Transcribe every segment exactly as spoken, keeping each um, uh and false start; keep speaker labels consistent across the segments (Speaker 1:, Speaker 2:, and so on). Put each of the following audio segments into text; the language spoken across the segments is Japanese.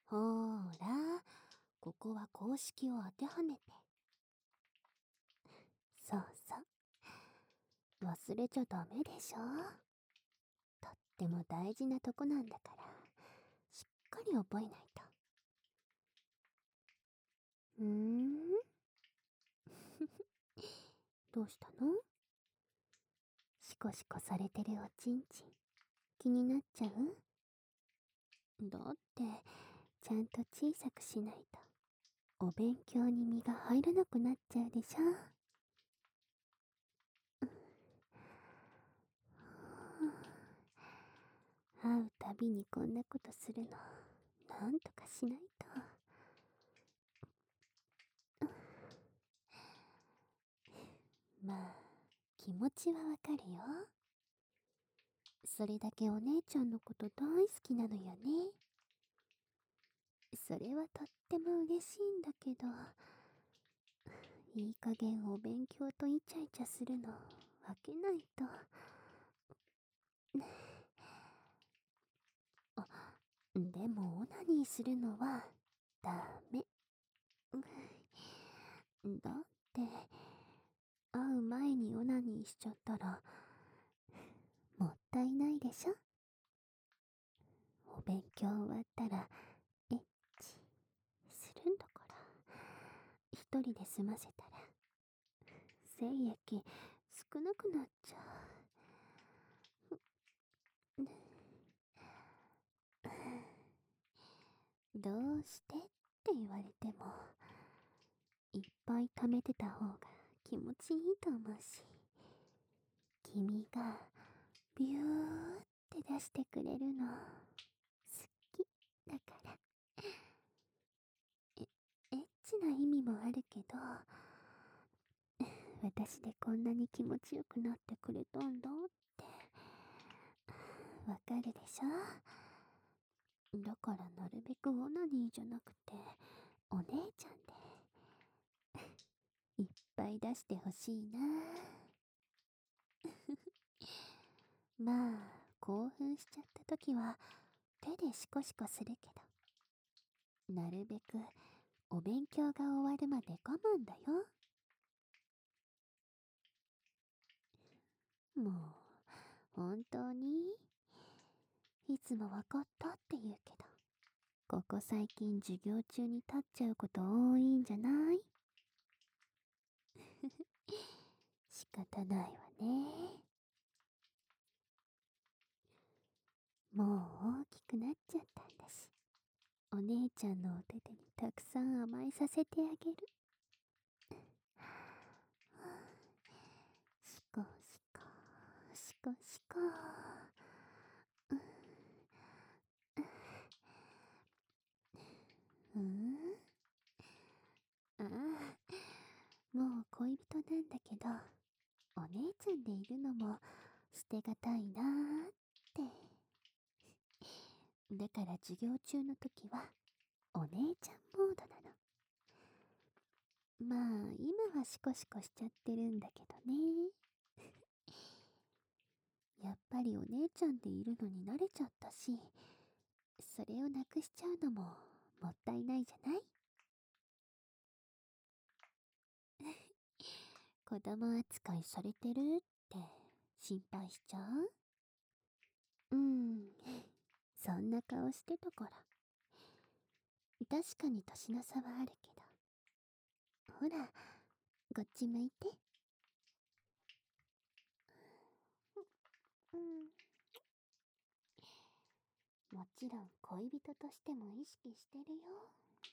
Speaker 1: ほーら、ここは公式を当てはめて。そうそう。忘れちゃダメでしょ。とっても大事なとこなんだから、しっかり覚えないと。うーんどうしたの？シコシコされてるおちんちん、気になっちゃう？だって、ちゃんと小さくしないと、お勉強に身が入らなくなっちゃうでしょ。会うたびにこんなことするの、なんとかしないと。まあ、気持ちはわかるよ。それだけお姉ちゃんのこと大好きなのよね。それはとっても嬉しいんだけど、いい加減お勉強とイチャイチャするの分けないと。あ、でもオナニーするのはダメ。だって、会う前にオナニーしちゃったら、もったいないでしょ。お勉強終わったら、エッチするんだから。一人で済ませたら、精液少なくなっちゃう。どうしてって言われても、いっぱい貯めてた方が気持ちいいと思うし、君がビューって出してくれるの好きだから。え、エッチな意味もあるけど、私でこんなに気持ちよくなってくれたんだってわかるでしょ。だからなるべくオナニーじゃなくてお姉ちゃんでいっぱい出してほしいな。まあ興奮しちゃった時は手でシコシコするけど、なるべくお勉強が終わるまで我慢だよ。もう本当にいつもわかったって言うけど、ここ最近授業中に立っちゃうこと多いんじゃない？仕方ないわね。もう大きくなっちゃったんだし、お姉ちゃんのお手手にたくさん甘えさせてあげる。シコシコシコシコ。うん、ああ、もう恋人なんだけど、お姉ちゃんでいるのも捨てがたいなーって。だから授業中の時はお姉ちゃんモードなの。まあ今はシコシコしちゃってるんだけどね。やっぱりお姉ちゃんでいるのに慣れちゃったし、それをなくしちゃうのももったいないじゃない？子供扱いされてるって心配しちゃう？うん、そんな顔してたから。確かに年の差はあるけど。ほら、こっち向いて。うん。もちろん恋人としても意識してるよ。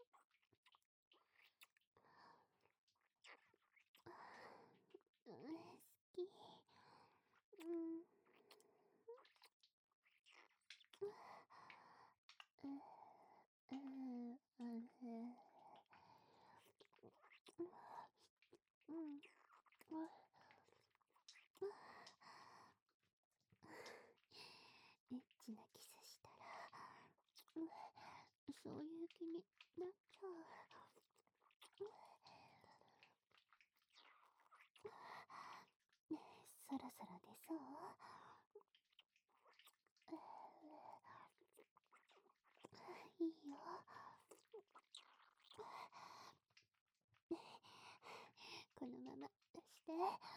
Speaker 1: うん、好き。うん。うん。うん。うん。うん。エッチなキスしたら、うん、そういう気になっちゃう。ねえ、そろそろ出そう？いいよ。 。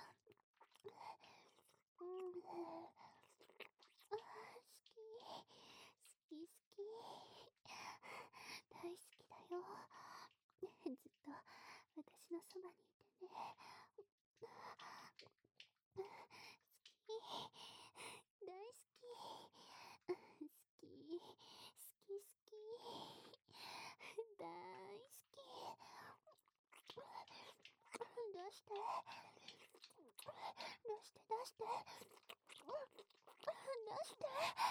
Speaker 1: うん、あー好き。好き好き。大好きだよ。ずっと私のそばにいてね。好き。大好き。好き。好き好き。大好き。出して。出して出して。出して。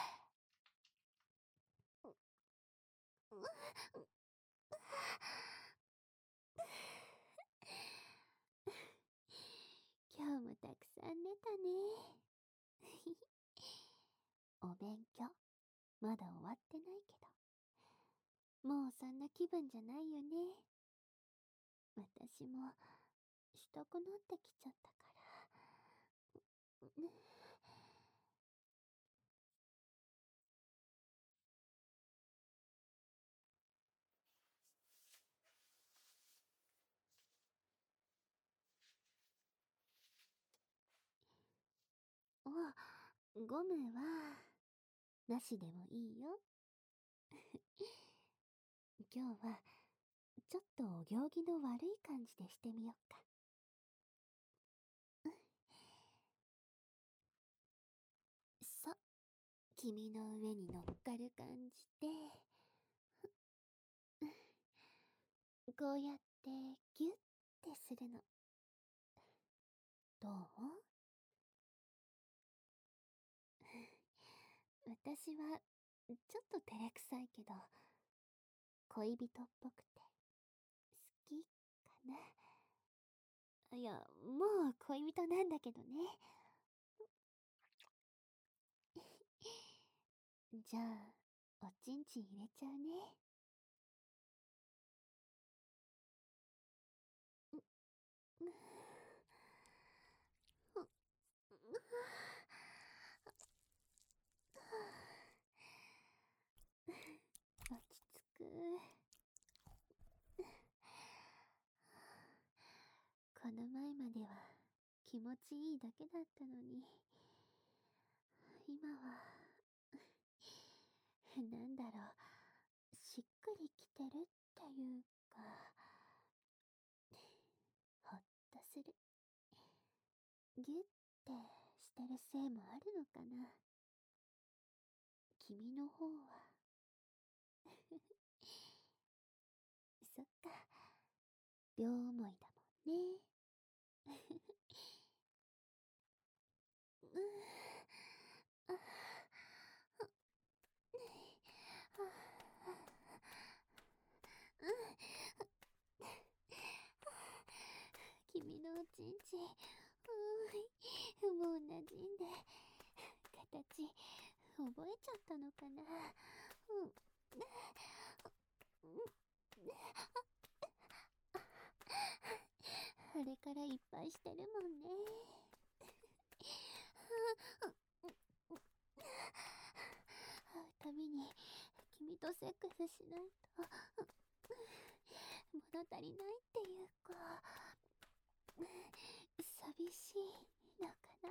Speaker 1: 今日もたくさん寝たね。お勉強、まだ終わってないけど、もうそんな気分じゃないよね。私も、したくなってきちゃったから。ね。お、ゴムは、なしでもいいよ。今日は、ちょっとお行儀の悪い感じでしてみよっか。そう、君の上に乗っかる感じで、こうやってギュッてするの。どう？私は、ちょっと照れくさいけど、恋人っぽくて、好きかな。いや、もう恋人なんだけどね。じゃあ、おちんちん入れちゃうね。落ち着く。この前までは気持ちいいだけだったのに、今は、なんだろう、しっくりきてるっていうか、ほっとする。ギュッてしてるせいもあるのかな。君の方は。そっか、両思いだもんね。うん、あ、うん、君のおちんちん、うーい、もう馴染んで、形、覚えちゃったのかな。うん、あれからいっぱいしてるもんね。会うたびに君とセックスしないと物足りないっていうか、寂しいのかな。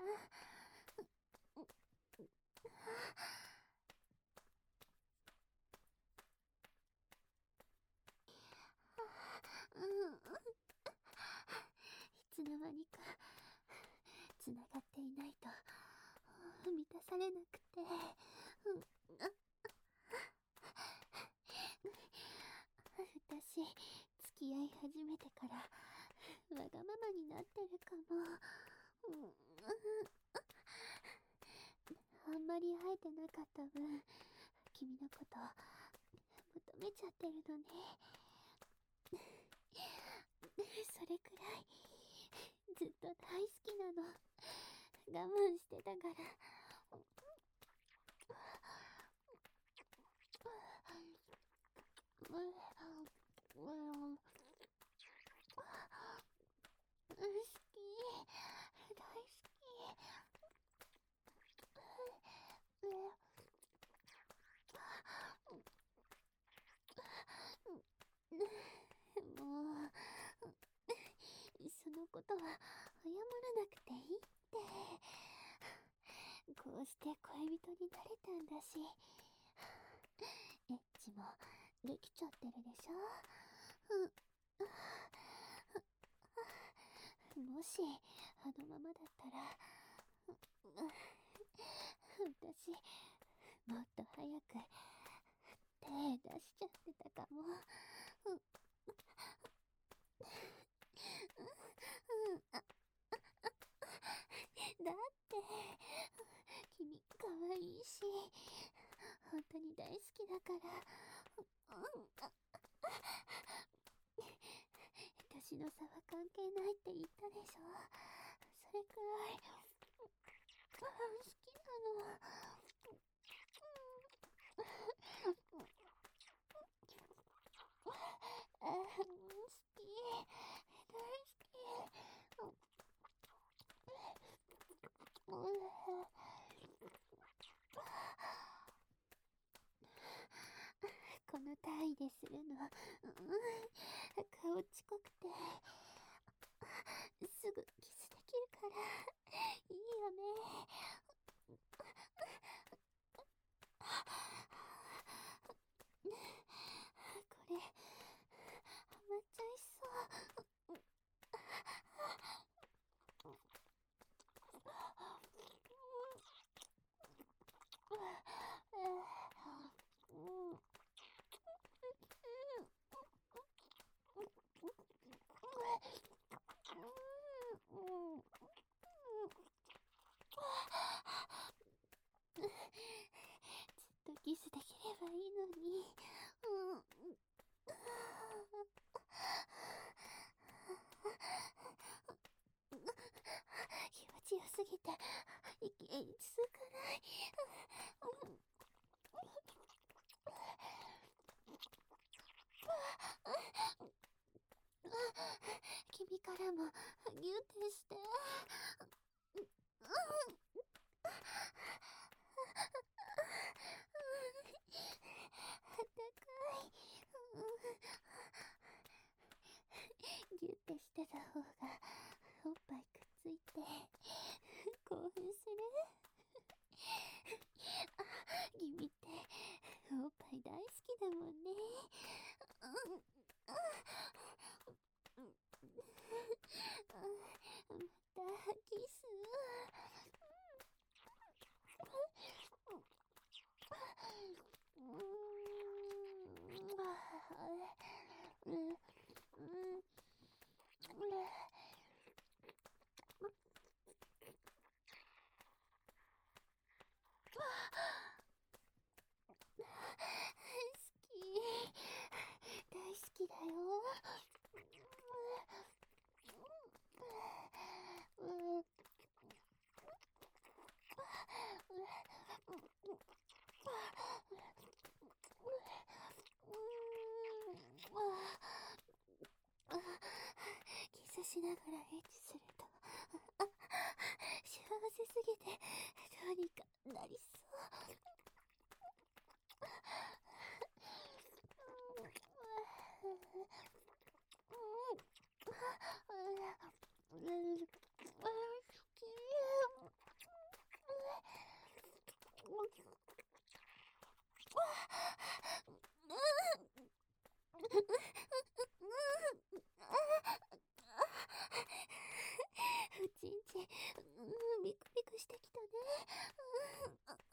Speaker 1: うん、いつの間にかつながっていないと満たされなくて、うん、私付き合い始めてからわがままになってるかも。うん、あんまり会えてなかった分、君のこと求めちゃってるのね。それくらいずっと大好きなの。我慢してたから。好き、大好き。もう、そのことは謝らなくていいって。こうして恋人になれたんだし、エッチもできちゃってるでしょ。うん、もしあのままだったら、私もっと早く手出しちゃってたかも。うん、だって君かわいいし、本当に大好きだから。うん、私の差は関係ないって言ったでしょ。それくらい好きなの。好き、大好き。この体位でするの、うん、顔近くてすぐキスできるからいいよね。これハマっちゃいそう。ずっとキスできればいいのに。うん、気持ちよすぎて息続かない。君からもギュッてして。あったかい。ギュッてしてた方がおっぱいくっついて興奮する。あ、君っておっぱい大好きだもんね。うん、またキス。うん、うん、うん、大好きだよ。うん、うん、キスしながらエッチすると幸せすぎてどうにかなりそう。うちんち、うん、ビクビクしてきたね。うん、あ、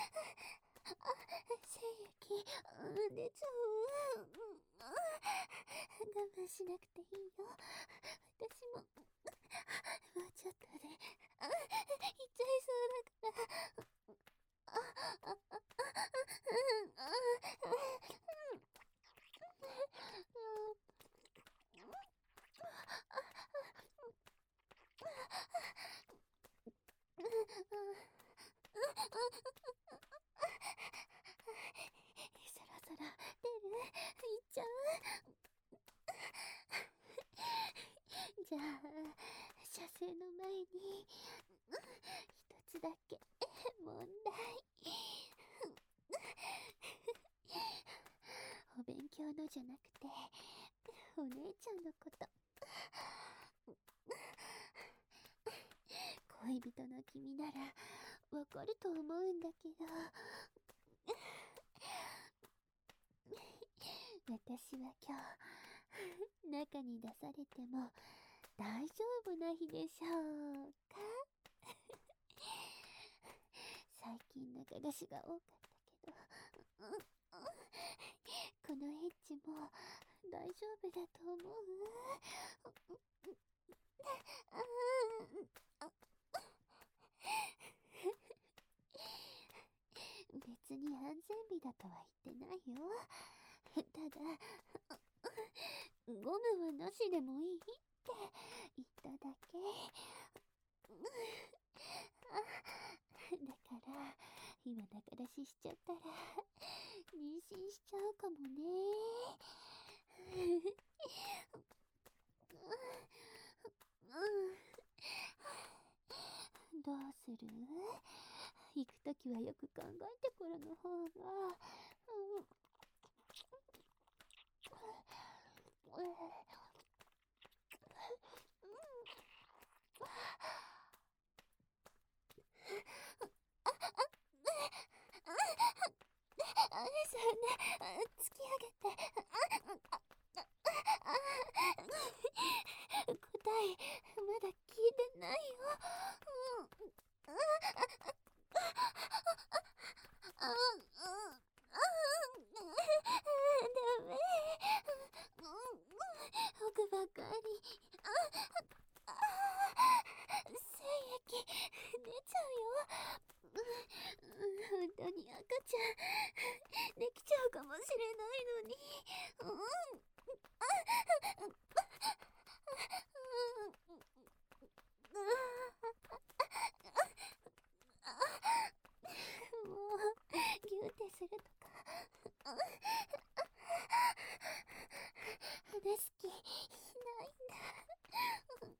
Speaker 1: 精液、うん、出ちゃう。うん、我慢しなくていいよ。私も、もうちょっとで、あ、行っちゃいそうだから。あ、あ、あ、うん、あ、うん、そろそろ出る？行っちゃう？じゃあ、射精の前に、一つだけ問題。お勉強のじゃなくて、お姉ちゃんのこと。 恋人の君ならわかると思うんだけど、私は今日中に出されても大丈夫な日でしょうか。最近中出しが多かったけど、うんうん、このエッチも大丈夫だと思う。別に安全日だとは言ってないよ。ただゴムはなしでもいいって言っただけ。だから今中出ししちゃったら妊娠しちゃうかもね。どうする？行くときはよく考えてからの方が。うんあ、そんな、突き上げて。答え、まだ聞いてないよ。うん。あ、うん。ダメ。奥ばかり。精液、出ちゃうよ。本当に赤ちゃん、できちゃうかもしれないのに。うん。もう、ギューってするとか。話す気、ないんだ。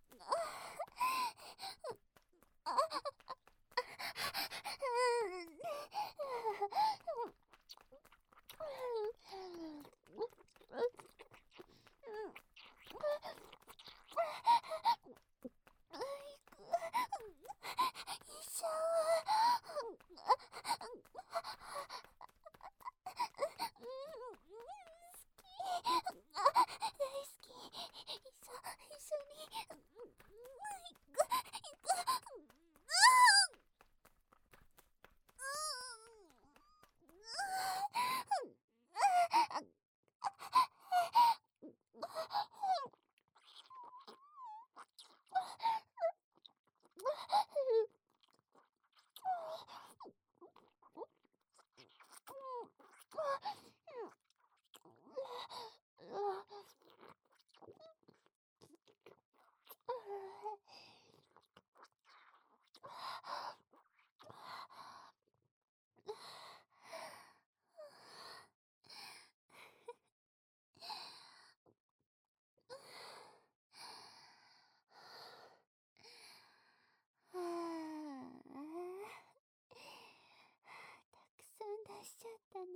Speaker 1: はあ、たくさん出しちゃったね。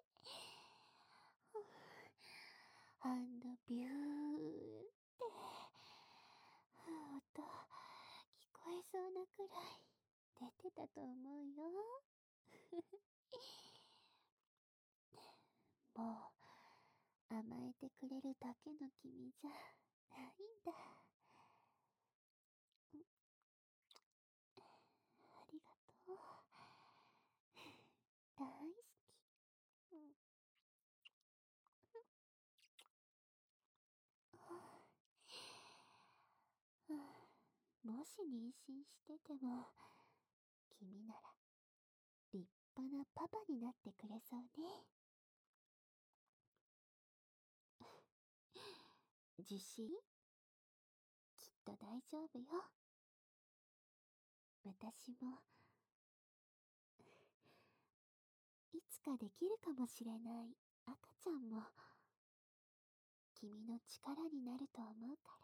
Speaker 1: あのビューって音聞こえそうなくらい出てたと思うよ。もう甘えてくれるだけの君じゃないんだ。ありがとう。大好き。うん。もし妊娠してても、君なら立派なパパになってくれそうね。自信？きっと大丈夫よ。私もいつかできるかもしれない赤ちゃんも君の力になると思うから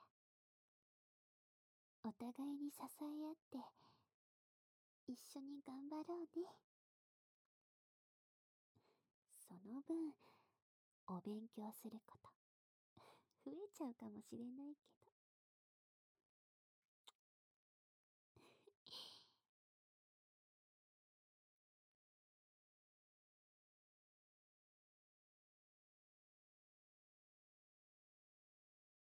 Speaker 1: 、お互いに支え合って一緒に頑張ろうね。その分お勉強すること増えちゃうかもしれないけど。